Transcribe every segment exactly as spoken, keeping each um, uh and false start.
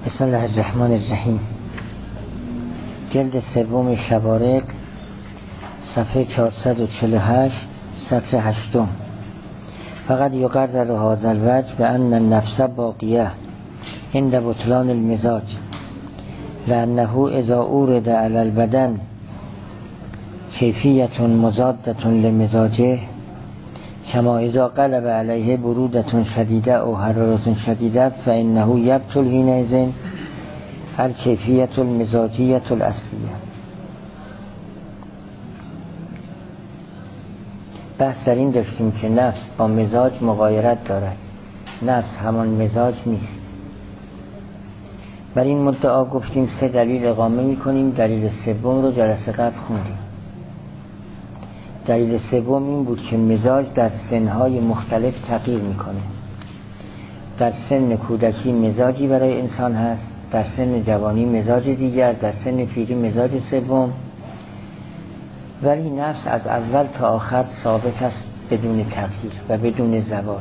بسم الله الرحمن الرحیم. جلد سوم شبارق، صفحه چهارصد و چهل و هشت، سطر هشتم. فقط یقرر هذا الوجه بأن النفس باقیه عند بطلان المزاج لأنه اذا اورد على البدن کیفیت مضادة لمزاجه کما اذا قلب علیه برودة شدیده او حرارة شدیده فانه یبطل حینئذ الکیفیت المزاجیة الاصلیه. بحث در این داشتیم که نفس با مزاج مغایرت دارد، نفس همان مزاج نیست. بر این مدعا گفتیم سه دلیل اقامه میکنیم. دلیل سوم رو جلسه قبل خوندیم. دلیل سوم این بود که مزاج در سنهای مختلف تغییر میکنه. در سن کودکی مزاجی برای انسان هست، در سن جوانی مزاج دیگر، در سن پیری مزاج سوم، ولی نفس از اول تا آخر ثابت است بدون تغییر و بدون زوال.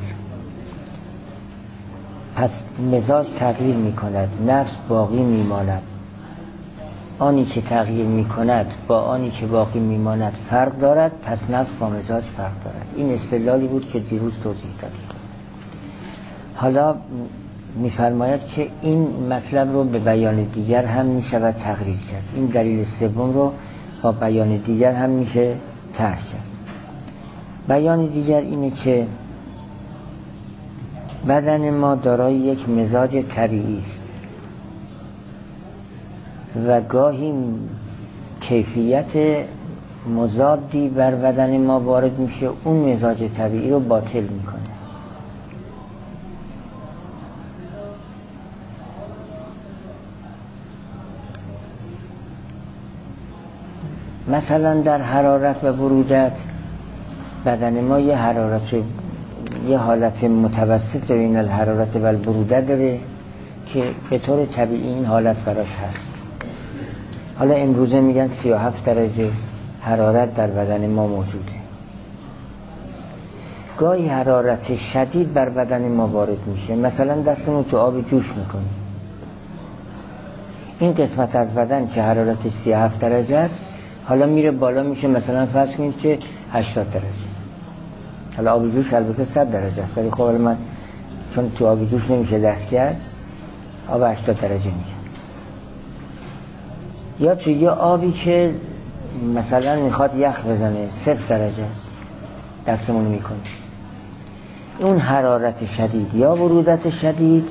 پس مزاج تغییر میکند، نفس باقی میماند. آنی که تغییر میکند با آنی که باقی میماند فرق دارد، پس نفس با مزاج فرق دارد. این استدلالی بود که دیروز توضیح دادیم. حالا میفرماید که این مطلب رو به بیان دیگر هم میشود تقریر کرد. این دلیل سوم رو با بیان دیگر هم میشه طرح کرد. بیان دیگر اینه که بدن ما دارای یک مزاج طبیعی است و گاهی کیفیت مضادی بر بدن ما وارد میشه، اون مزاج طبیعی رو باطل میکنه. مثلا در حرارت و برودت بدن ما یه حرارت یه حالت متوسط بین الحرارت و البرودت داره که به طور طبیعی این حالت براش هست. حالا امروزه میگن سی و هفت درجه حرارت در بدن ما موجوده. گاهی حرارت شدید بر بدن ما وارد میشه، مثلا دستمون تو آب جوش میکنیم. این قسمت از بدن که حرارت سی و هفت درجه است حالا میره بالا میشه، مثلا فرض کنید که هشتاد درجه. حالا آب جوش البته صد درجه است، ولی خب من چون تو آب جوش نمیشه دست کرد، آب هشتاد درجه میگه. یا تو یه آبی که مثلا میخواد یخ بزنه صفر درجه است، دستمون میکنه. اون حرارت شدید یا برودت شدید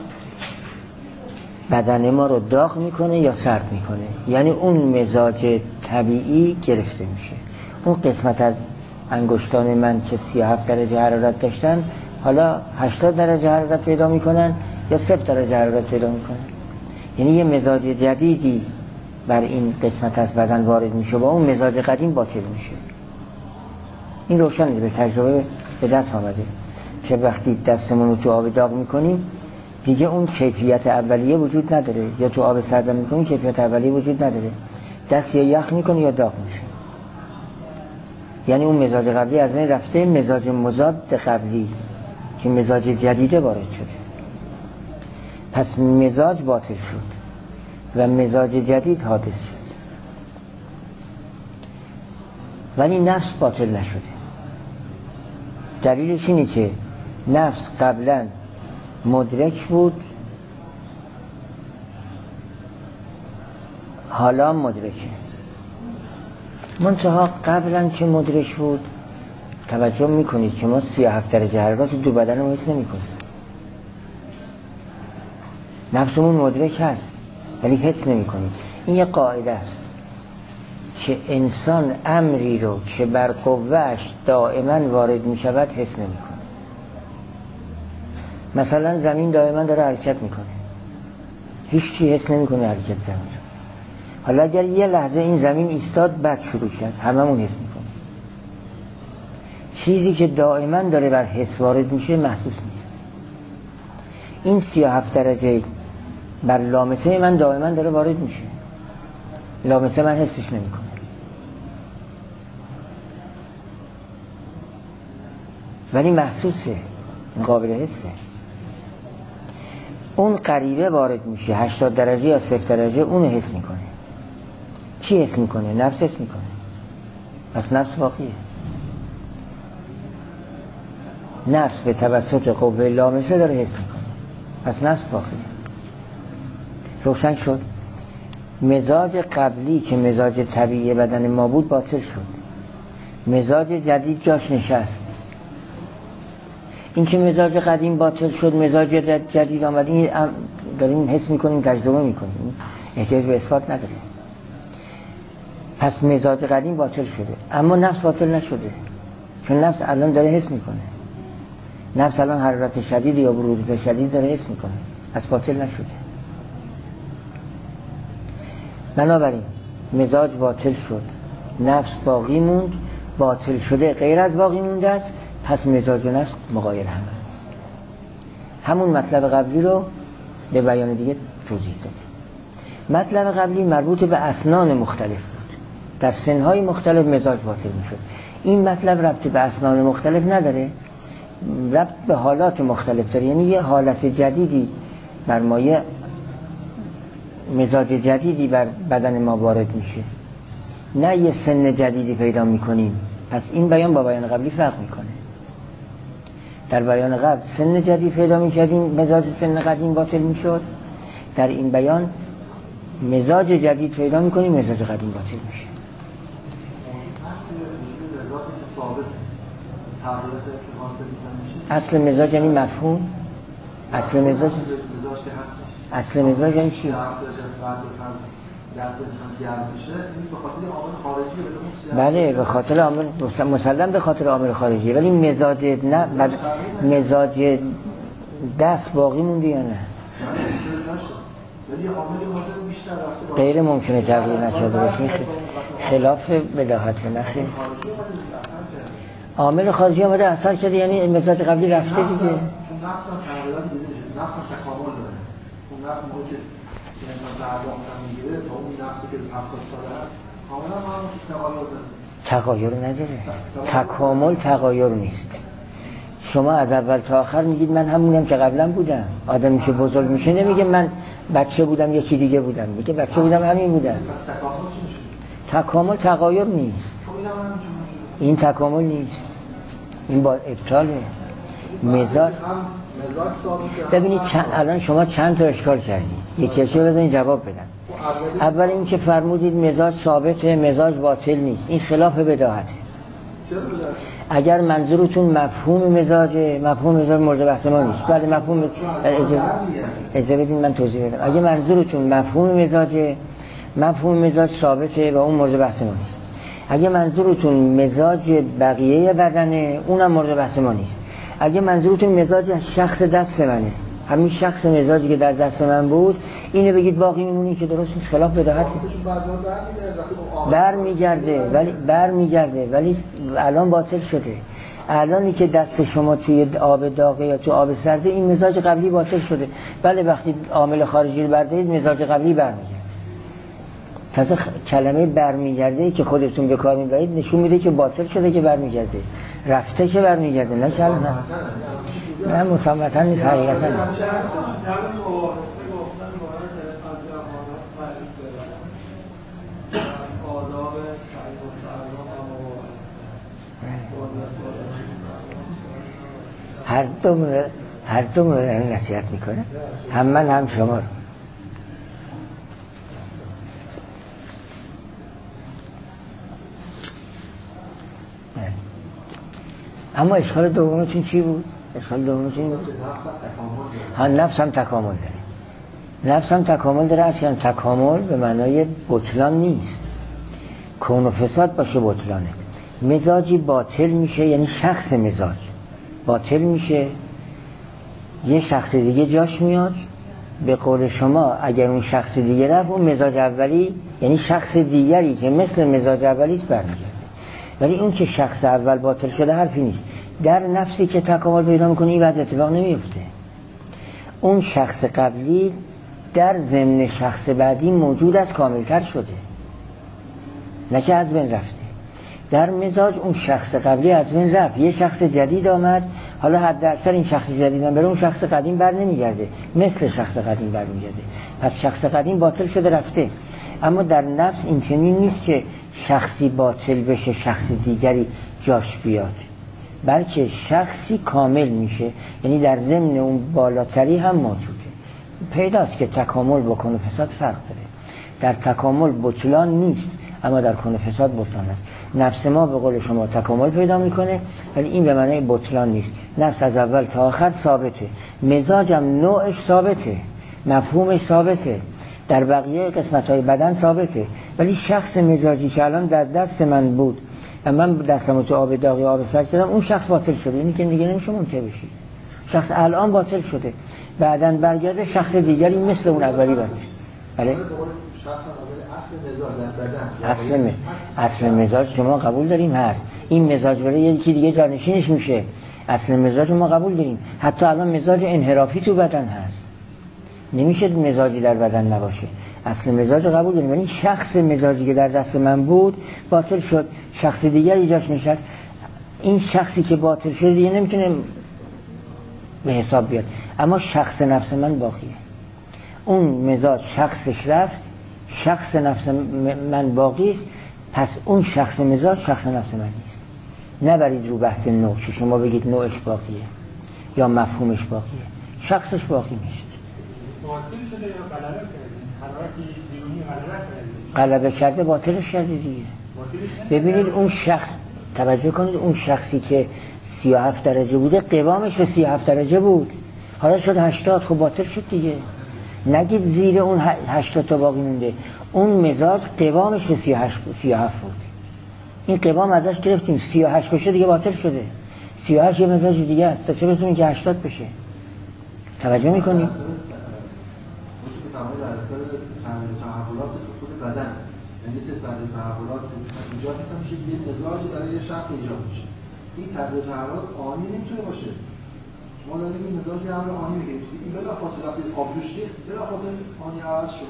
بدن ما رو داغ میکنه یا سرد میکنه، یعنی اون مزاج طبیعی گرفته میشه. اون قسمت از انگشتان من که سی و هفت درجه حرارت داشتن حالا هشتاد درجه حرارت پیدا میکنن یا صفر درجه حرارت پیدا میکنن، یعنی یه مزاج جدیدی بر این قسمت از بدن وارد میشه، با اون مزاج قدیم باطل میشه. این روشنه، به تجربه به دست آمده که وقتی دستمون رو تو آب داغ میکنیم دیگه اون کیفیت اولیه وجود نداره، یا تو آب سرد میکنیم کیفیت اولیه وجود نداره، دست یا یخ میکنه یا داغ میشه. یعنی اون مزاج قبلی از بین رفته، مزاج مضاد قبلی که مزاج جدیده وارد شده. پس مزاج باطل شد و مزاج جدید حادث شد، ولی نفس باطل نشده. دلیلش اینه که نفس قبلا مدرک بود، حالا مدرکه. منتها قبلا که مدرک بود توجه میکنید که ما سی و هفت درجه حرارت دو بدن رو حس نمی کنیم. نفسمون مدرک هست ولی حس نمی کنیم. این یه قاعده است که انسان امری رو که بر قوهش دائما وارد می شود حس نمی کنه. مثلا زمین دائما داره حرکت میکنه، هیچ چی حس نمی کنه حرکت زمین رو. حالا اگر یه لحظه این زمین ایستاد بعد شروع کرد، هممون حس میکنه. چیزی که دائما داره بر حس وارد میشه محسوس نیست. این سی و هفت درجه بر لامسه من دائما داره وارد میشه، لامسه من حسش نمی کنه. ولی محسوسه، این قابل حسه. اون غریبه وارد میشه هشتاد درجه یا صفر درجه، اونو حس میکنه. کی حس میکنه؟ نفس حس میکنه. پس نفس واقعیه. نفس به توسط قوه لامسه داره حس میکنه، پس نفس واقعیه. روشن شد؟ مزاج قبلی که مزاج طبیعی بدن ما بود باطل شد، مزاج جدید جاش نشست. این که مزاج قدیم باطل شد، مزاج جدید آمد، این داریم حس میکنیم، تجربه میکنیم، احتیاج به اثبات نداره. پس مزاج قدیم باطل شده، اما نفس باطل نشده، چون نفس الان داره حس میکنه. نفس الان حرارت شدید یا برودت شدید داره حس میکنه، پس باطل نشده. بنابراین مزاج باطل شد، نفس باقی موند، باطل شده غیر از باقی مونده است، پس مزاج و نفس مغایر همه. همون مطلب قبلی رو به بیان دیگه توضیح دادیم. مطلب قبلی مربوط به اسنان مختلف بود، در سنهای مختلف مزاج باطل میشد. این مطلب ربط به اسنان مختلف نداره، ربط به حالات مختلف داره. یعنی یه حالت جدیدی بر ما، یه مزاج جدیدی بر بدن ما وارد میشه، نه یه سن جدیدی پیدا میکنیم. پس این بیان با بیان قبلی فرق میکنه. در بیان قبل سن جدید پیدا میکردیم، مزاج سن قدیم باطل میشد. در این بیان مزاج جدید پیدا میکنیم، مزاج قدیم باطل میشه. اصل مزاج یعنی مفهوم. اصل مزاج اصل مزاج یعنی چی؟ بله به خاطر عامل، مسلم به خاطر عامل خارجی، ولی مزاج نه بد... مزاج دست باقی مونده یا نه؟ غیر ممکنه تغییر نشده باشه، خلاف بداهت نخیر. عامل خارجی آمده اثر کرده، یعنی مزاج قبلی رفته دیگه. نفس هم تغییرات دیگه میشه، نفس هم تکامل داره. اون نفس موقعی که انسان تعلق میگیره تا اون نفسی که هفتاد ساله کاملا هم تغییر داره. تغییر نداره. تکامل تغییر نیست. شما از اول تا آخر میگید من همونم که قبلا بودم. آدمی که بزرگ میشه نمیگه من بچه بودم یکی دیگه بودم، میگه بچه بودم همین بودم. پس تکامل چی میشه؟ تکامل تغییر نیست. این تکامل نیست، این با ابطاله. مزاج ببینید چند... الان شما چند تا اشکال کردید، یکیشو بزنید جواب بدن. اول این که فرمودید مزاج ثابته، مزاج باطل نیست، این خلاف بداهته. اگر منظورتون مفهوم مزاج، مفهوم مزاج مورد بحث ما نیست. بله مفهوم، اجازه اجازه بدین من توضیح بدم. اگه منظورتون مفهوم مزاج، مفهوم مزاج ثابته و اون مورد بحث ما نیست. اگه منظورتون مزاج بقیه بدنه، اونم مورد بحث ما نیست. اگه منظورتون مزاج شخص دست منه، همین شخص مزاجی که در دست من بود، اینو بگید باقی میمونی که درست نیست، خلاف بداهته. بر میگرده ولی بر میگرده ولی الان باطل شده. الانی که دست شما توی آب داغه یا تو آب سرده، این مزاج قبلی باطل شده. بله وقتی عامل خارجی رو بردارید مزاج قبلی برمیگرده. تازه کلمه برمیگرده که خودتون به کار میبرید نشون میده که باطل شده که برمیگرده، رفته که برمیگرده، نه که الان هست. نه مسامتا نیست، حقیقتا نه. هر دو مورد هر دو مورد نصیحت میکنه، هم من هم شما رو. اما اشکال دومتون چی بود؟ اشکال دومتون بود؟ ها نفس هم تکامل داره. نفس هم تکامل داره، اصلا تکامل به معنای بطلان نیست. کون و فساد باشه بطلانه. مزاجی باطل میشه، یعنی شخص مزاج باطل میشه، یه شخص دیگه جاش میاد. به قول شما اگر اون شخص دیگه رفت، اون مزاج اولی یعنی شخص دیگری که مثل مزاج اولیست برمیگرده. ولی اون که شخص اول باطل شده حرفی نیست. در نفسی که تکامل پیدا میکنه این وضع اتفاق نمیفته. اون شخص قبلی در ضمن شخص بعدی موجود است، کاملتر شده، نه که از بین رفته. در مزاج اون شخص قبلی از بین رفت، یه شخص جدید آمد، حالا حد اکثر این شخص جدیدن بره اون شخص قدیم بر نمیگرده، مثل شخص قدیم بر میگرده. پس شخص قدیم باطل شده رفته. اما در نفس این چنین نیست که شخصی باطل بشه شخص دیگری جاش بیاد، بلکه شخصی کامل میشه، یعنی در ضمن اون بالاتری هم موجوده. پیداست که تکامل با کن و فساد فرق داره. در تکامل بطلان نیست، اما در کن و فساد بطلان است. نفس ما به قول شما تکامل پیدا میکنه، ولی این به معنی بطلان نیست. نفس از اول تا آخر ثابته، مزاجم نوعش ثابته، مفهومش ثابته، در بقیه قسمت‌های بدن ثابته. ولی شخص مزاجی که الان در دست من بود و من دستمو تو آب داغ یا آب سرد دادم، اون شخص باطل شده. اینی که دیگه نمیشه منکر بشی. شخص الان باطل شده، بعداً برگرده شخص دیگری مثل اون اولی باشه. بله؟ اصل م... اصل مزاج شما قبول داریم هست. این مزاج برای یکی دیگه جانشینش میشه. اصل مزاج ما قبول داریم. حتی الان مزاج انحرافی تو بدن هست، نمیشه مزاجی در بدن نباشه. اصل مزاج قبول داریم، ولی شخص مزاجی که در دست من بود باطل شد، شخص دیگری جاش نشست. این شخصی که باطل شده دیگه نمیتونه به حساب بیاد، اما شخص نفس من باقیه. اون مزاج شخصش رفت، شخص نفس من باقی است. پس اون شخص مزاج شخص نفس من نیست. نبرید رو بحث نوع که شما بگید نوعش باقیه یا مفهومش باقیه، شخصش باقی میشه. باطل شده یا غلبه کرده؟ حرارتی بیرونی غلبه کرده؟ غلبه کرده باطلش کرده دیگه. ببینید اون شخص، توجه کنید، اون شخصی که سی و هفت درجه بوده قوامش به سی و هفت درجه بود، حالا شد هشتاد، خب باطل شد دیگه. نگید زیر اون هشتاد تا باقی مونده. اون مزاج قوامش به سی و هفت بود، این قوام ازش گرفتیم، سی و هشت بشه دیگه باطل شده. سی و هشت یه مزاج دیگه است، تا چه برسیم اینکه هشتاد بشه. توجه میکنید؟ تحولات خود بدن، یعنی سه تحولات ایجاد میشه، یه مزاجی برای یه شخص ایجاد میشه. این تغییر تحولات آنی نمیتونه باشه. شما دارید این مزاجی هم آنی میگید، این بلافاصله وقتی آب جوش دید بلافاصله آنی عوض شد.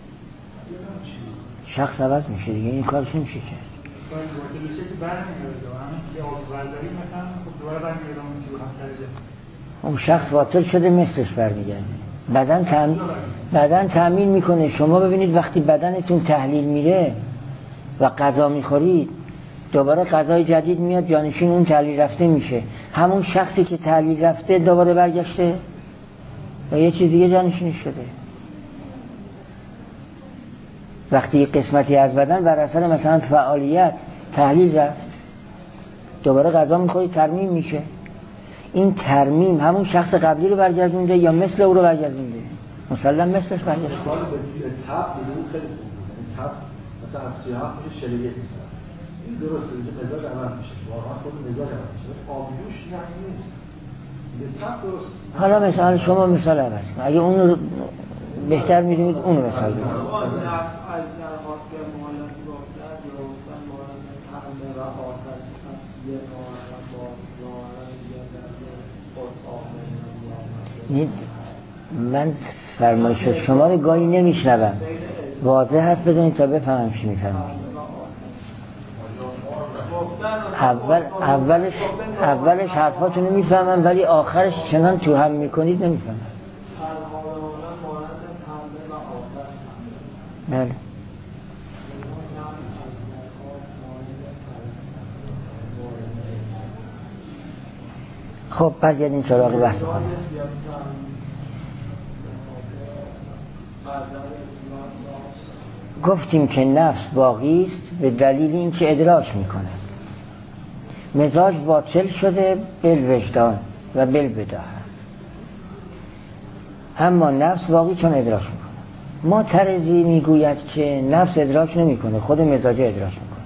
شخص عوض میشه دیگه، این کارش نمیشه کرد. باطل بشه که برنمیاد، همین که آب برداری مثلا خب دوباره برمیاد اون سی و هفت درجه. اون شخص باطل شده مثلش برمیگرده. بدن تعمین بدن تعمین میکنه. شما ببینید وقتی بدنتون تحلیل میره و غذا میخورید، دوباره غذای جدید میاد جانشین اون تحلیل رفته میشه. همون شخصی که تحلیل رفته دوباره برگشته و یه چیز دیگه جانشینش شده. وقتی قسمتی از بدن بر اثر مثلا فعالیت تحلیل رفت، دوباره غذا میخورید ترمیم میشه. این ترمیم همون شخص قبلی رو برگردونده یا مثل او رو برگردونده؟ مسلم مثلش برگشته. مثال به تب بزنید خیلی خوبه. تب مثلا از سیاه میشه چهل و یک میشه. این درسته که مزاج عوض میشه. واقعا خود مزاج عوض میشه. آبجوش نه نیست. به تب درست. حالا مثلا شما مثال عوض کن. اگه اون رو بهتر میدونید اون رو مثال بزنید. من فرمایش شما رو گاهی نمیشنوم، واضح حرف بزنید تا بفهمم چی میفرمایید. اول اولش اولش حرفاتون رو میفهمم، ولی آخرش چنان تو هم میکنید نمیفهمم. بله. خب برگردیم سراغ بحث خودم. گفتیم که نفس باقی است به دلیل اینکه ادراک میکند. مزاج باطل شده بالوجدان و بالبداهه، اما نفس باقی چون ادراک میکنه. معترضی میگوید که نفس ادراک نمیکنه، خود مزاج ادراک میکنه.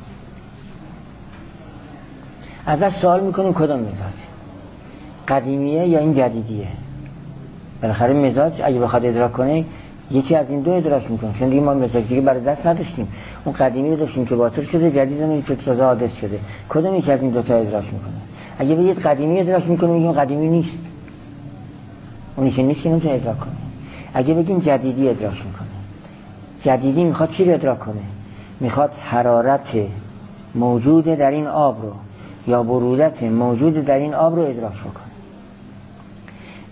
ازش سوال میکنیم کدام مزاج، قدیمیه یا این جدیدیه؟ بالاخره مزاج اگه بخواد ادراک کنه یکی از این دو ادراک میکنه، چون دیگه ما مزاج دیگه برای دست نداشتیم. اون قدیمی رو داشتیم که باطل شده، جدید رو که تازه حادث شده. کدوم یکی از این دو تا ادراک میکنه؟ اگه بگید قدیمی ادراک میکنه میگیم قدیمی نیست، اونی که نیست که نمیتونه ادراک کنه. اگه بگین جدیدی ادراک میکنه، جدیدی میخواد چی رو ادراک کنه؟ میخواد حرارت موجود در این آب رو یا برودت موجود در این آب رو ادراک کنه.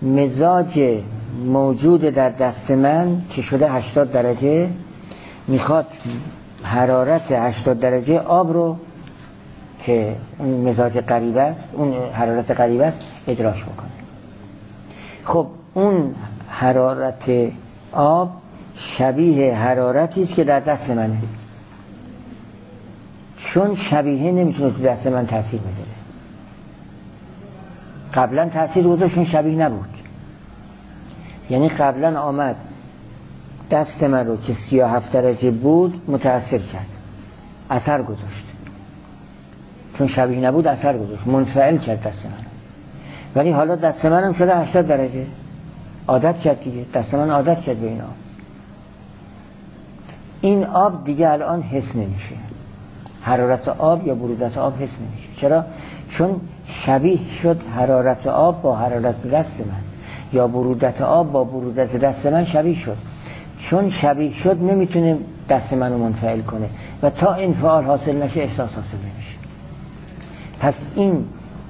مزاج موجود در دست من که شده هشتاد درجه میخواد حرارت هشتاد درجه آب رو که اون مزاج غریب است، اون حرارت غریب است، ادراک بکنه. خب اون حرارت آب شبیه حرارتی است که در دست منه. چون شبیه نمیتونه تو دست من تاثیر بذاره. قبلا تاثیر گذاشت چون شبیه نبود. یعنی قبلا آمد دست من رو که سی و هفت درجه بود متاثر کرد، اثر گذاشت. چون شبیه نبود اثر گذاشت، منفعل کرد دست من. ولی حالا دست منم شده هشتاد درجه، عادت کرد دیگه، دست من عادت کرد به این آب. این آب دیگه الان حس نمیشه، حرارت آب یا برودت آب حس نمیشه. چرا؟ چون شبیه شد حرارت آب با حرارت دست من، یا برودت آب با برودت دست من شبیه شد. چون شبیه شد نمیتونه دست منو منفعل کنه و تا انفعال حاصل نشه احساس حاصل نمیشه. پس این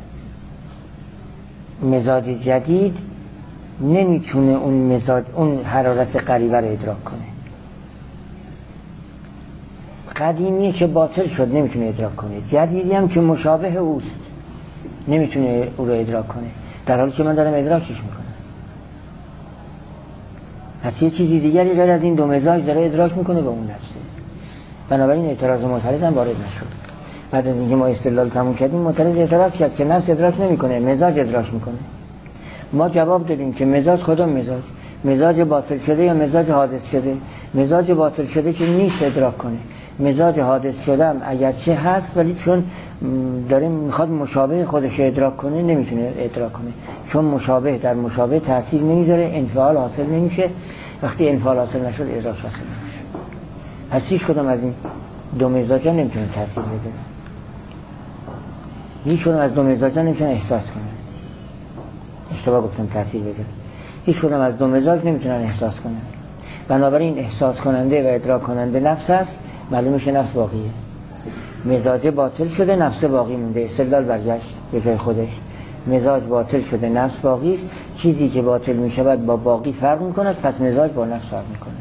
مزاج جدید نمیتونه اون مزاج اون حرارت غریبه رو ادراک کنه. قدیمیه که باطل شد نمیتونه ادراک کنه، جدیدی هم که مشابه اوست نمیتونه او رو ادراک کنه، در حالی که من دارم ادراکش میکنم. پس یه چیزی دیگری غیر از این دو مزاج داره ادراک میکنه به اون نفسه. بنابراین اعتراض معترض هم وارد نشد. بعد از اینکه ما استدلال تموم کردیم معترض اعتراض کرد که نفس ادراک نمیکنه، مزاج ادراک میکنه. ما جواب دادیم که مزاج کدوم مزاج؟ مزاج باطل شده یا مزاج حادث شده؟ مزاج باطل شده که نیست ادراک کنه. مزاج حادث شده هم اگرچه هست ولی چون داره میخواد مشابه خودش ادراک کنه نمیتونه ادراک کنه، چون مشابه در مشابه تاثیر نمیذاره، انفعال حاصل نمیشه. وقتی انفعال حاصل نشد ادراک حاصل نمیشه. پس هیچ کدوم از این دو مزاجا نمیتونه تاثیر بذاره، هیچ کدوم از دو مزاجا نمیتونه احساس کنه. اشتباه گفتم تاثیر بذاره. هیچ کدوم از دو مزاج نمیتونن احساس کنن. بنابراین احساس کننده و ادراک کننده نفس است، معلوم میشه نفس باقیه. مزاج باطل شده نفس باقی مونده، استدلال برگشت به جای خودش. مزاج باطل شده نفس باقی است، چیزی که باطل میشود با باقی فرق میکند، پس مزاج با نفس فرق میکنه.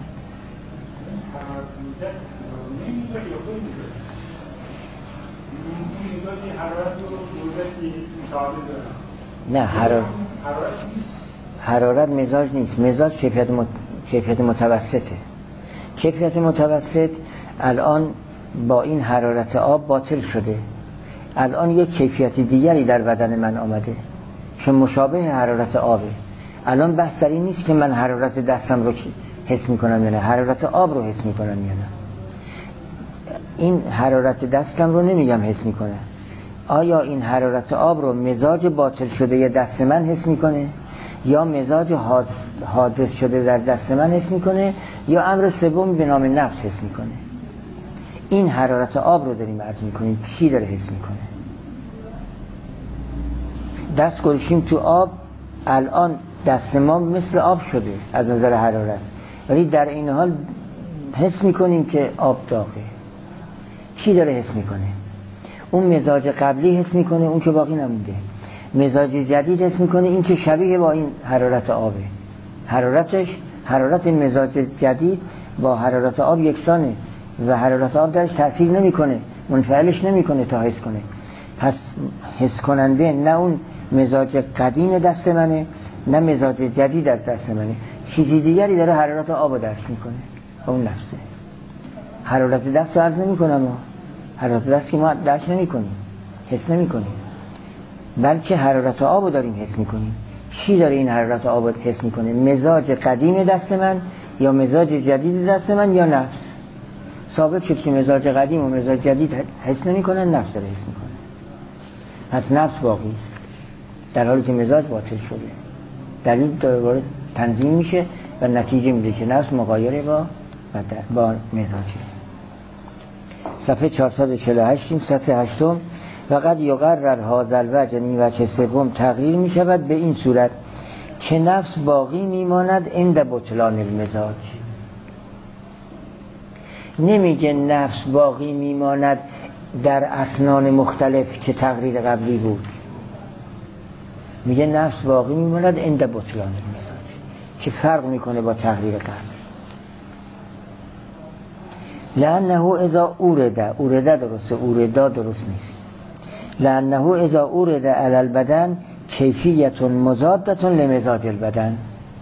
نه حرارت حرارت مزاج نیست. مزاج کیفیت مت... کیفیت متوسطه. کیفیت متوسط الان با این حرارت آب باطل شده، الان یک کیفیت دیگری در بدن من آمده چون مشابه حرارت آبه. الان بحث در این نیست که من حرارت دستم رو حس میکنم یا نه، حرارت آب رو حس میکنم یا نه. این حرارت دستم رو نمیگم حس میکنه. آیا این حرارت آب رو مزاج باطل شده یا دست من حس میکنه، یا مزاج حادث شده در دست من حس میکنه، یا امر سوم به نام نفس حس میکنه؟ این حرارت آب رو داریم عرض میکنیم چی داره حس میکنه. دست گذاشتیم تو آب، الان دست ما مثل آب شده از نظر حرارت، ولی در این حال حس میکنیم که آب داغه. چی داره حس میکنه؟ اون مزاج قبلی حس میکنه، اون که باقی نمونده. مزاج جدید حس میکنه، این که شبیه با این حرارت آبه. حرارتش حرارت مزاج جدید با حرارت آب یکسانه و حرارت آب درش تأثیر نمیکنه، منفعلش نمیکنه تا حس کنه. پس حس کننده نه اون مزاج قدیم دست منه نه مزاج جدید از دست منه، چیزی دیگری داره حرارت آب رو درک میکنه، اون نفسه. حرارت دست رو عرض نمیکنم، حرارت دست که ما درک نمیکنیم، حس نمیکنیم، بلکه حرارت آب رو داریم حس میکنیم. چی داره این حرارت آب رو حس میکنه؟ مزاج قدیم دست من یا مزاج جدید دست من یا نفس؟ ثابت شد که مزاج قدیم و مزاج جدید حس نمیکنن، نفس داره حس میکنه. پس نفس باقی است در حالی که مزاج باطل شده. دلیل دوباره تنظیم میشه و نتیجه میده که نفس مغایره با با مزاجه. صفحه چهارصد و چهل و هشت سطح هشتم. وقد یقرر هذا الوجه، یعنی وجه سوم تغییر می شود به این صورت که نفس باقی میماند عند بطلان المزاج. نمیگه نفس باقی میماند در اسنان مختلف که تغییر قبلی بود. میگه نفس باقی میماند عند بطلان المزاج، که فرق میکنه با تغییر قبل. لانه اذا اورد، اورد درسته، اوردا درست نیست. لانه اذا اورد علی البدن کیفیت مضادة لمزاج البدن،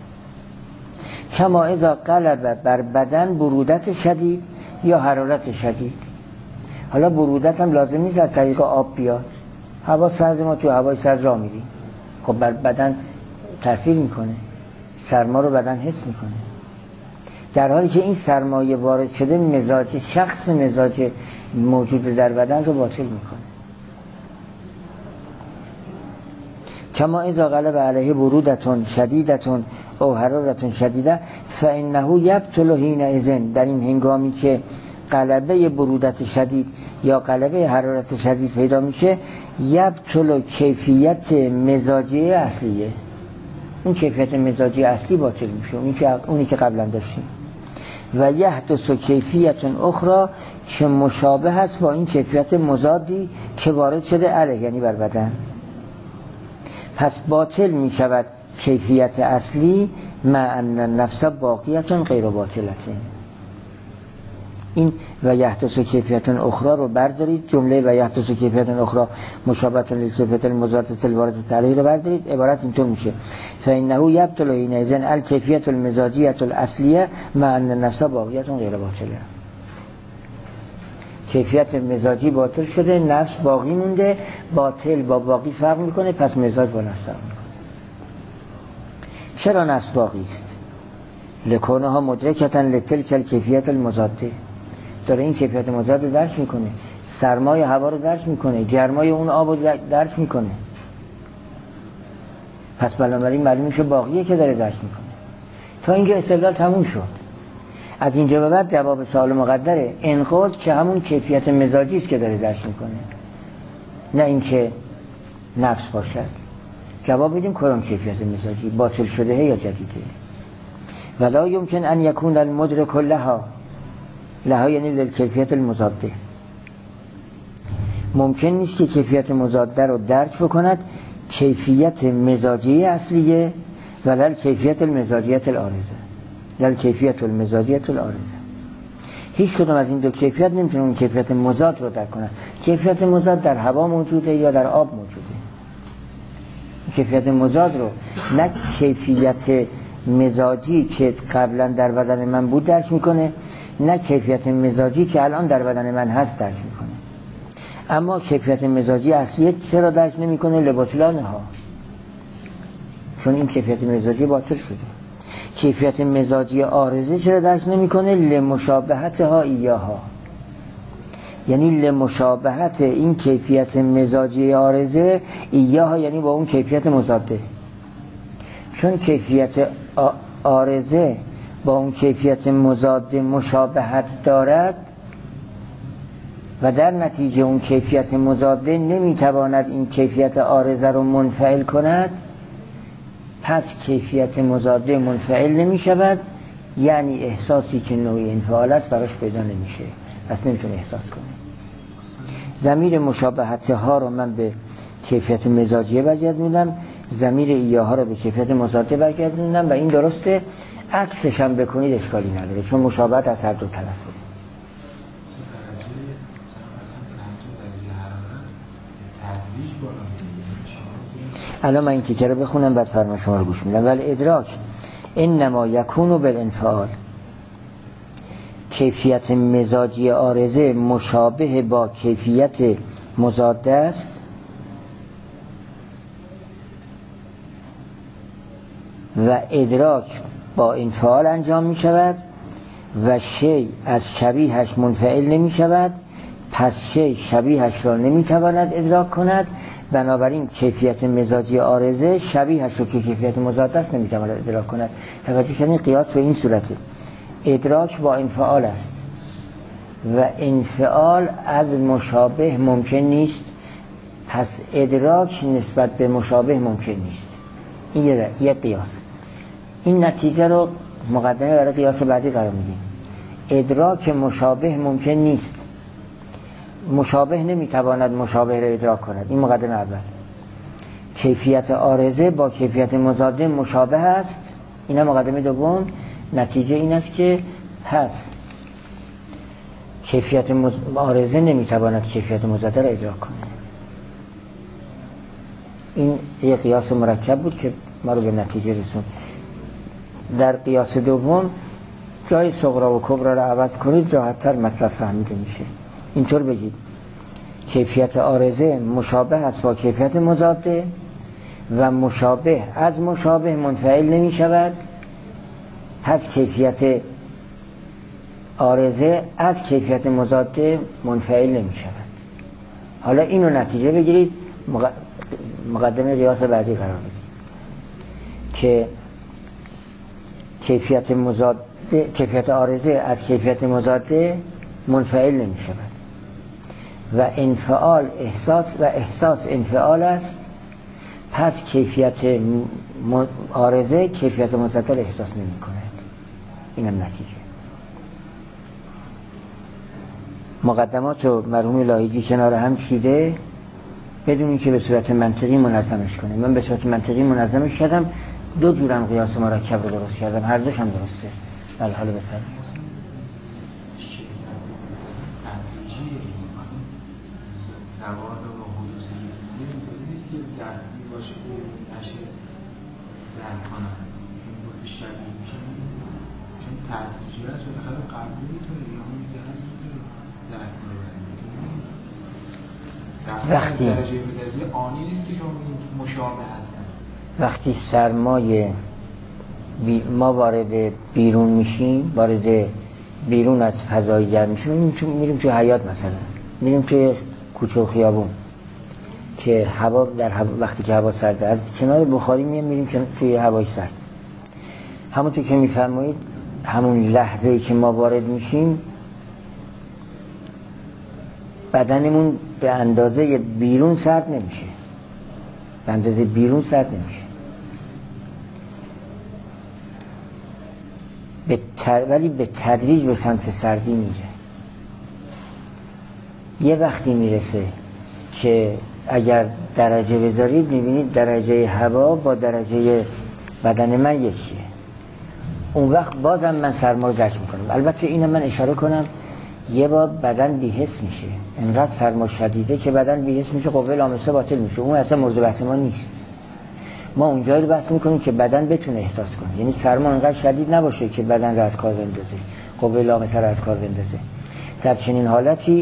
کما اذا غلب بر بدن برودت شدید یا حرارت شدید. حالا برودت هم لازم نیست از طریق آب بیاد، هوا سرد، ما تو هوای سرد راه میریم، خب بر بدن تاثیر میکنه، سرما رو بدن حس میکنه، در حالی که این سرمایه وارد شده مزاج، شخص مزاج موجود در بدن رو باطل میکنه. کما اذا غلب علیه برودتون شدیدتون او حرارتون شدیده فانه یبطل حینئذ، در این هنگامی که غلبه برودت شدید یا غلبه حرارت شدید پیدا میشه، یبطل کیفیت مزاجی اصلیه، اون کیفیت مزاجی اصلی باطل میشه، اونی که اونی که قبلا داشتیم. و یحدث کیفیت اخرى که مشابه است با این کیفیت مضادی که وارد شده علیه، یعنی بر بدن. پس باطل می شود کیفیت اصلی مع ان النفس باقیت غیر باطلت. این و یحدث کیفیت اخرى رو بردارید، جمله و یحدث کیفیت اخرى مشابهة لکیفیت المضادة الوارده علیه رو بردارید، عبارت اینطور میشه فانه یبطل حینئذ الکیفیت المزاجیة الاصلیه مع ان النفس باقیت غیر باطله. کیفیت مزاجی باطل شده، نفس باقی مونده. باطل با باقی فرق میکنه، پس مزاج با نفس فرق میکنه. چرا نفس باقی است؟ لکونها مدرکتا لتلک الکیفیت المضاده، داره این کیفیت مضاد رو درک میکنه، سرمای هوا رو درک میکنه، گرمای اون آب رو درک میکنه، پس بنابراین معلوم میشه باقیه که داره درک میکنه. تا اینجا استدلال تموم شد. از اینجا به بعد جواب سوال مقدره انقاد که همون کیفیت مزاجی است که داره درک میکنه، نه اینکه نفس باشد. جواب بدیم کدام کیفیت مزاجی باطل شده یا جدیده. ولا یمکن ان یکون المدرک لها، لها یعنی للکیفیت المضاده، ممکن نیست که کیفیت مضاده رو درک بکند کیفیت مزاجی اصلیه ولی کیفیت المزاجیت العارضه، ولی کیفیت المزاجیت العارضه. هیچ کدوم از این دو کیفیت نمیتونه اون کیفیت مضاد رو درک کنه. کیفیت مضاد در هوا موجوده یا در آب موجوده. کیفیت مضاد رو نه کیفیت مزاجی که قبلا در بدن من بود درک میکنه، نه کیفیت مزاجی که الان در بدن من هست درک میکنه. اما کیفیت مزاجی اصلیه چرا درک نمیکنه؟ لباطلانها، چون این کیفیت مزاجی باطل شده. کیفیت مزاجی عارضه چرا درک نمیکنه؟ لمشابهتها ایاها، یعنی لمشابهت این کیفیت مزاجی عارضه ایاها، یعنی با اون کیفیت مضاده. چون کیفیت عارضه با اون کیفیت مضاده مشابهت دارد و در نتیجه اون کیفیت مضاده نمیتواند این کیفیت عارضه رو منفعل کند، پس کیفیت مضاده منفعل نمی شود، یعنی احساسی که نوعی انفعال است براش پیدا نمیشه، پس نمیتونه احساس کنه. ضمیر مشابهت ها رو من به کیفیت مزاجیه برگردوندم، ضمیر ایاها رو به کیفیت مضاده برگردوندم و این درسته. عکسش هم بکنید اشکالی نداره، چون مشابهت از هر دو طرفه. الان من این تیکه رو بخونم بعد فرمان شما رو گوش میدم. ولی ادراک انما یکونو بالانفعال، کیفیت مزاجی عارضه مشابه با کیفیت مضاده است و ادراک با انفعال انجام می شود و شی از شبیهش منفعل نمی شود، پس شی شبیهش را نمی تواند ادراک کند. بنابراین کیفیت مزاجی عارضه شبیهش رو که کیفیت مضاده است نمی تواند ادراک کند. توجه کنید قیاس به این صورته، ادراک با انفعال است و انفعال از مشابه ممکن نیست، پس ادراک نسبت به مشابه ممکن نیست. این یه, یه قیاس. این نتیجه رو مقدمه برای قیاس بعدی قرار میدیم. ادراک مشابه ممکن نیست، مشابه نمیتواند مشابه را ادراک کند. این مقدمه اول. کیفیت عارضه با کیفیت مضاده مشابه است. اینا مقدمه دوم. نتیجه این است که هست کیفیت عارضه نمیتواند کیفیت مضاده را ادراک کنه. این یه قیاس مرکب بود که ما رو به نتیجه رسوند. در قیاس دوم جای صغرا و کبرا را عوض کنید، راحت‌تر مطلب فهمیده میشه. اینطور بگید کیفیت عارضه مشابه است با کیفیت مضاده و مشابه از مشابه منفعل نمی شود، پس کیفیت عارضه از کیفیت مضاده منفعل نمی شود. حالا اینو نتیجه بگیرید، مقدمه قیاس بعدی قرار بدید که کیفیت مضاده کیفیت عارضه از کیفیت مضاده منفعل نمی شود و انفعال احساس و احساس انفعال است، پس کیفیت عارضه کیفیت مضاده را احساس نمی کند. اینم نتیجه. مقدمات رو مرحوم لاهیجی کنار هم چیده بدون اینکه به صورت منطقی منظمش کنه. من به صورت منطقی منظمش کردم، دو جورم قیاس مرکب رو درست کردم، هر دوش هم درسته. بله حالا بفرمایید. وقتی وقتی سرمایه بی ما وارد بیرون میشیم، وارد بیرون از فضای گرم میشیم، میریم تو میریم تو حیاط، مثلا میریم توی کوچه و خیابون که هوا در هوا وقتی که هوا سرده، از کنار بخاری میام میریم توی هوای سرد. همونطور که میفرمایید همون لحظه‌ای که ما وارد میشیم بدنمون به اندازه بیرون سرد نمیشه، به اندازه بیرون سرد نمیشه، به تر... ولی به تدریج به سمت سردی میره. یه وقتی میرسه که اگر درجه بذارید میبینید درجه هوا با درجه بدن من یکیه. اون وقت بازم من سرما رو درک میکنم. البته اینم من اشاره کنم، یه بار بدن بی‌حس میشه، انقدر سرما شدیده که بدن بی‌حس میشه، قوه لامسه باطل میشه. اون اصلا مورد بحث ما نیست. ما اونجایی رو بحث میکنیم که بدن بتونه احساس کنه، یعنی سرما انقدر شدید نباشه که بدن رو از کار بندازه، قوه لامسه رو از کار بندازه. در چنین حالتی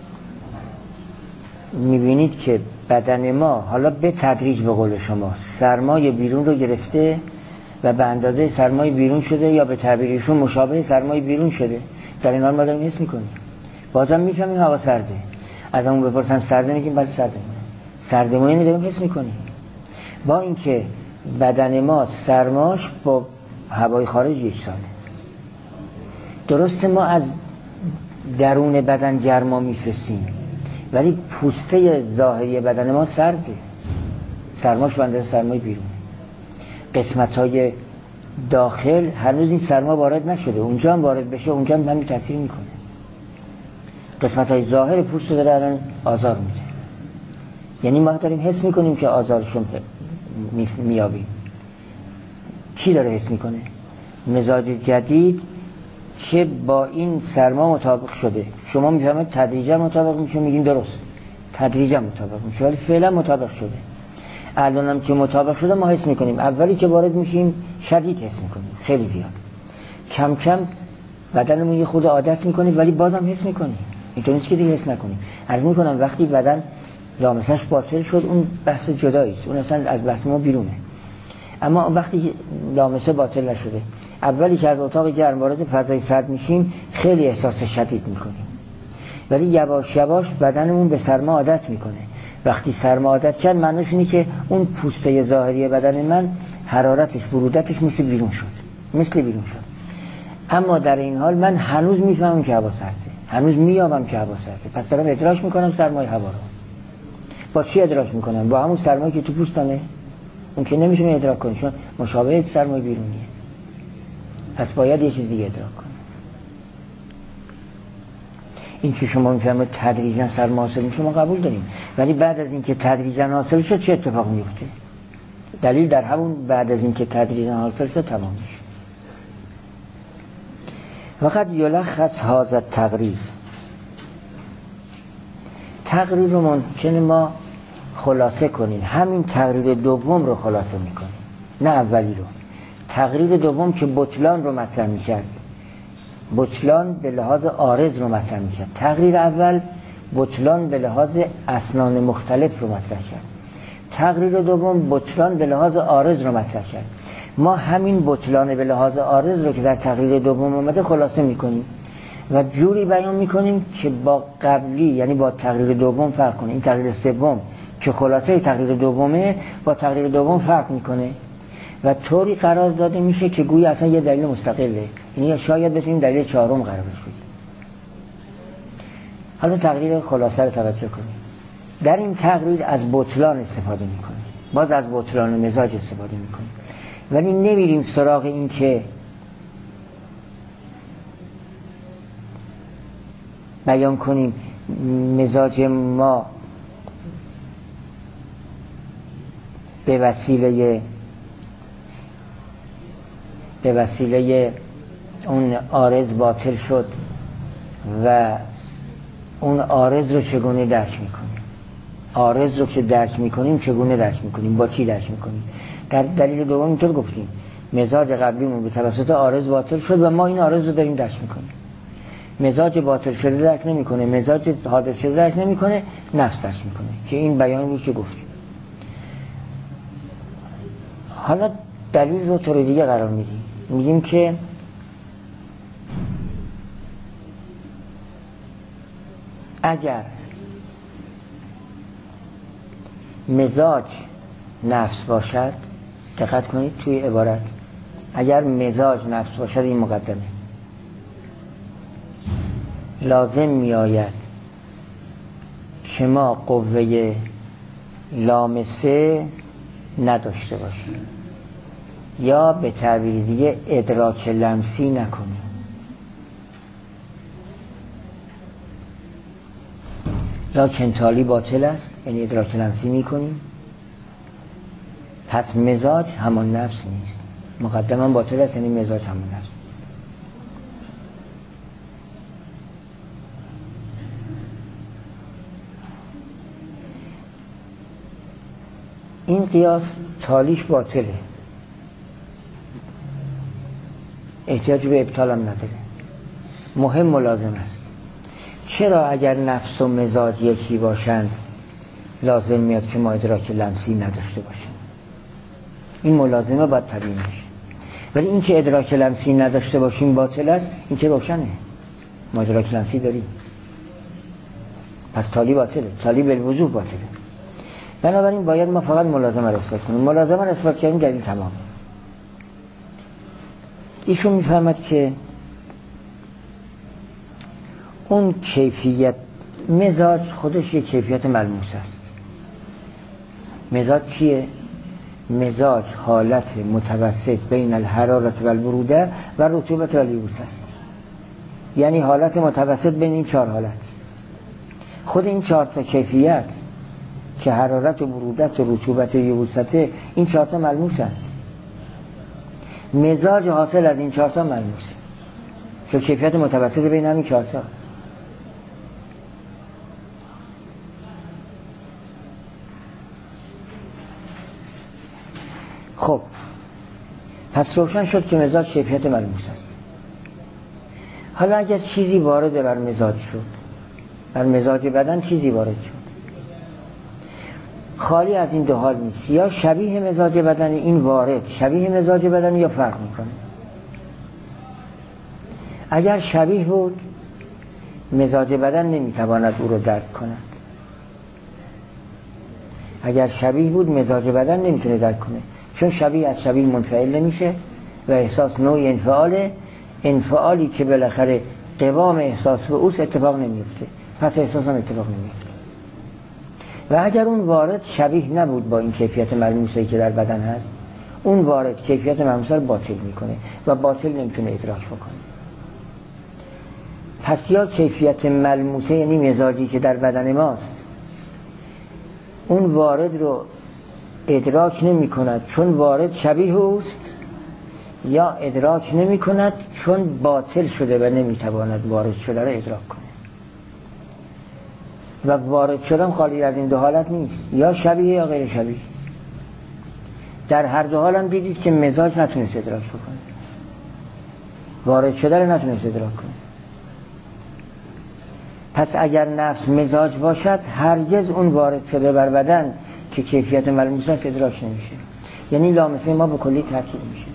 میبینید که بدن ما حالا به تدریج به قول شما سرمای بیرون رو گرفته و به اندازه سرمای بیرون شده، یا به تعبیرشون مشابه سرمای بیرون شده. در این حال ما داریم حس میکنیم. بازم میفهمیم هوا سرده، از همون بپرسن سرده میگیم بله سرده، سرده ما اینو داریم حس میکنیم. با اینکه بدن ما سرماش با هوای خارج یک ساله. درسته ما از درون بدن گرما میفرستیم ولی پوسته ظاهری بدن ما سرده، سرماش به اندازه سرمای بیرون. قسمت‌های داخل هنوز این سرما وارد نشده، اونجا هم وارد بشه اونجا هم همین تاثیر میکنه. قسمت‌های ظاهر پوست رو داره الان آزار میده، یعنی ما داریم حس میکنیم که آزارشون میابیم. کی داره حس میکنه؟ مزاج جدید که با این سرما مطابق شده. شما میفهمید تدریجا مطابق میشه، میگیم درست تدریجا مطابق میشه، ولی فعلا مطابق شده. الان هم که مطابق شده ما حس میکنیم. اولی که وارد میشیم شدید حس میکنیم، خیلی زیاد. کم کم بدنمون یه خود عادت میکنه ولی بازم حس میکنیم. اینطور نیست که دیگه حس نکنیم. عرض میکنم وقتی بدن لامسه‌اش باطل شد اون بحث جدایی است، اون اصلا از بحث ما بیرونه. اما وقتی لامسه باطل نشده، اولی که از اتاق گرم وارد فضای سرد میشیم خیلی احساس شدید میکنیم، ولی یواش یواش بدنمون به سرما عادت میکنه. وقتی سرما عادت کرد معنیش اینه که اون پوسته ظاهری بدن من حرارتش برودتش مثل بیرون شد، مثل بیرون شد. اما در این حال من هنوز میفهمم که هوا سرده، هنوز میابم که هوا سرده، پس دارم ادراک میکنم سرمای هوا رو. با چی ادراک میکنم؟ با همون سرمایی که تو پوستمه. اون که نمیتونه ادراک کنه چون مشابه سرمای بیرونیه، پس باید یه چیز دیگه ادراک کنه. این که شما میفهمید تدریجا سرما حاصل میشه ما قبول داریم، ولی بعد از اینکه تدریجا حاصل شد چه اتفاق میفته؟ دلیل در همون بعد از اینکه تدریجا حاصل شد تمام میشه. وقت یلخص هذا التقریر، تقریر رو ممکنه ما خلاصه کنیم، همین تقریر دوم رو خلاصه میکنیم نه اولی رو. تقریر دوم که بطلان رو مطرح میکرد، بطلان به لحاظ عارض رو مطرح میکرد. تقریر اول بطلان به لحاظ اسنان مختلف رو مطرح کرد. تقریر دوم بطلان به لحاظ عارض رو مطرح کرد. ما همین بطلان به لحاظ عارض رو که در تقریر دوم اومده خلاصه میکنیم و جوری بیان میکنیم که با قبلی یعنی با تقریر دوم فرق کنه. این تقریر سوم که خلاصه تقریر دومه با تقریر دوم فرق میکنه و طوری قرار داده میشه که گویا اصلا یه دلیل مستقله، یعنی شاید بتونیم دلیل چهارم قرار بدیم. حالا تقریر خلاصه رو توجه کنیم. در این تقریر از بطلان استفاده میکنیم، باز از بطلان و مزاج استفاده میکنیم، ولی نمیریم سراغ این که بیان کنیم مزاج ما به وسیله به وسیله اون عارض باطل شد و اون عارض رو چگونه درک میکنیم. عارض رو که درک میکنیم چگونه درک میکنیم، با چی درک میکنیم. در دلیل دوم اینطور گفتیم مزاج قبلیمون به توسط عارض باطل شد و ما این عارض رو داریم درک میکنیم. مزاج باطل شده درک نمیکنه، مزاج حادث شده درک نمیکنه، نفس درک میکنه که این بیان بود که گفتیم. حالا دلیل رو طور دیگه قرار میدیم، میگیم که اگر مزاج نفس باشد، دقت کنید توی عبارت، اگر مزاج نفس باشد این مقدمه، لازم می آید که ما قوه لامسه نداشته باشیم یا به تعبیر دیگه ادراک لمسی نکنیم. لکن تالی باطل است، یعنی ادراک لمسی میکنیم، پس مزاج همان نفس نیست. مقدما باطل است یعنی مزاج همان نفس نیست. این قیاس تالیش باطله، احتیاج به ابطال هم نداره، مهم ملازم است. چرا اگر نفس و مزاج یکی باشند لازم میاد که ما ادراک لمسی نداشته باشیم؟ این ملازمه باید طبیعی میشه. ولی این که ادراک لمسی نداشته باشیم باطل است، این که روشنه، ما ادراک لمسی داریم، پس تالی باطله، تالی بالوضوح باطله. بنابراین باید ما فقط ملازمه رو اثبات کنیم. ملازمه رو اثبات کردیم دلیل تمام. ایشون میفهمد که اون کیفیت مزاج خودش یک کیفیت ملموس است. مزاج چیه؟ مزاج حالت متوسط بین الحرارت و البروده و رطوبت و الیبوس است. یعنی حالت متوسط بین این چهار حالت. خود این چهار تا کیفیت که حرارت و برودت و رطوبت و الیبوست، این چهار تا ملموس است. مزاج حاصل از این چهار تا ملموس، چون کیفیت متوسط بین همین چهار تا است. خب پس روشن شد که مزاج کیفیت ملموس است. حالا اگر چیزی وارد بر مزاج شد، بر مزاج بدن چیزی وارد شد، خالی از این دو حال نیست، یا شبیه مزاج بدن این وارد شبیه مزاج بدن یا فرق میکنه. اگر شبیه بود مزاج بدن نمیتواند او رو درک کند. اگر شبیه بود مزاج بدن نمیتونه درک کنه، چون شبیه از شبیه منفعل نمیشه و احساس نوع انفعاله، انفعالی که بالاخره قوام احساس به اوست اتفاق نمیفته، پس احساس هم اتفاق نمیفته. و اگر اون وارد شبیه نبود با این کیفیت ملموسه که در بدن هست، اون وارد کیفیت ملموسه رو باطل میکنه و باطل نمیتونه ادراک بکنه. پس یا کیفیت ملموسه یعنی مزاجی که در بدن ماست، اون وارد رو ادراک نمی کند چون وارد شبیه اوست، یا ادراک نمی کند چون باطل شده و نمی تواند وارد شده را ادراک کنه. و وارد شدن خالی از این دو حالت نیست، یا شبیه یا غیر شبیه. در هر دو حال هم دیدید که مزاج نتونست ادراک بکنه، وارد شده را نتونست ادراک کنه. پس اگر نفس مزاج باشد هرگز اون وارد شده بر بدن که کیفیت ملموس است ادراک نمیشه. یعنی لامسه ما به کلی تعطیل میشه.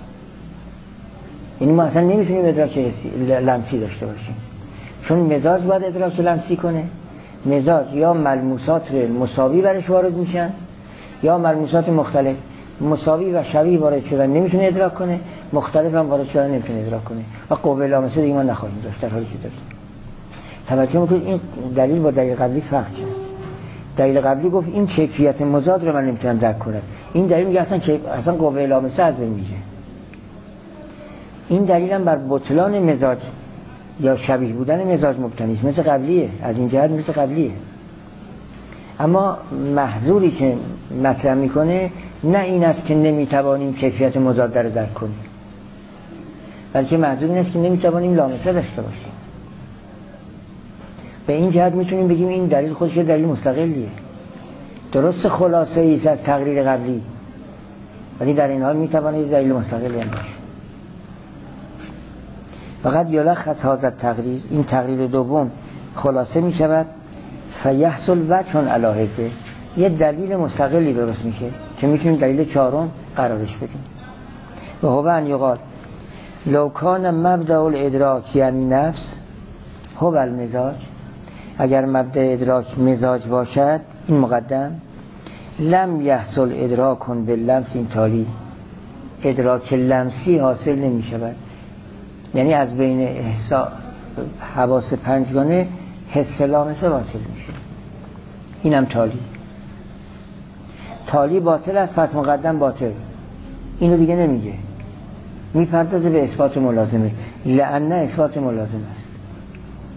یعنی ما اصلا نمیتونیم ادراک لمسی داشته باشیم، چون مزاج باید ادراک لمسی کنه. مزاج یا ملموسات مساوی برش وارد میشن یا ملموسات مختلف. مساوی و شبیه وارد شدن نمیتونه ادراک کنه، مختلف هم وارد شدن نمیتونه ادراک کنه و قوه لامسه دیگه ما نخواهیم داشت در حالی که داریم. توجه میکنید این دلیل با دلیل قبلی فرق کرد. دلیل قبلی گفت این کیفیت مزاد رو من نمیتونم درک کنم، این دلیل میگه اصلا اصلا قوه لامسه از بین میره. این دلیل هم بر بطلان مزاج یا شبیه بودن مزاج مبتنی است، مثل قبلیه، از این جهت مثل قبلیه. اما محظوری که مطرح میکنه نه این است که نمیتوانیم کیفیت مزاد رو درک کنیم، بلکه محظور این است که نمیتوانیم لامسه داشته باشیم. به این جهت میتونیم بگیم این دلیل خودش یه دلیل مستقلیه، درست خلاصه ایست از تقریر قبلی، ولی در این حال میتواند یه دلیل مستقلی هم باشه. فقط یلخص هذا تقریر، این تقریر دوم خلاصه می شود فیحصل وجه علاهده، یه دلیل مستقلی درست میشه که میتونیم دلیل چهارم قرارش بدیم. و هو ان یقال لو کان مبدأ الادراک یعنی نفس هو المزاج، اگر مبدأ ادراک مزاج باشد، این مقدم، لم یحصل ادراک باللمس، این تالی ادراک لمسی حاصل نمی شود. یعنی از بین احسا حواس پنجگانه حس لامسه باطل میشه. اینم تالی تالی باطل است، پس مقدم باطل. اینو دیگه نمیگه، میپردازه به اثبات ملازمه، لأن اثبات ملازمه است.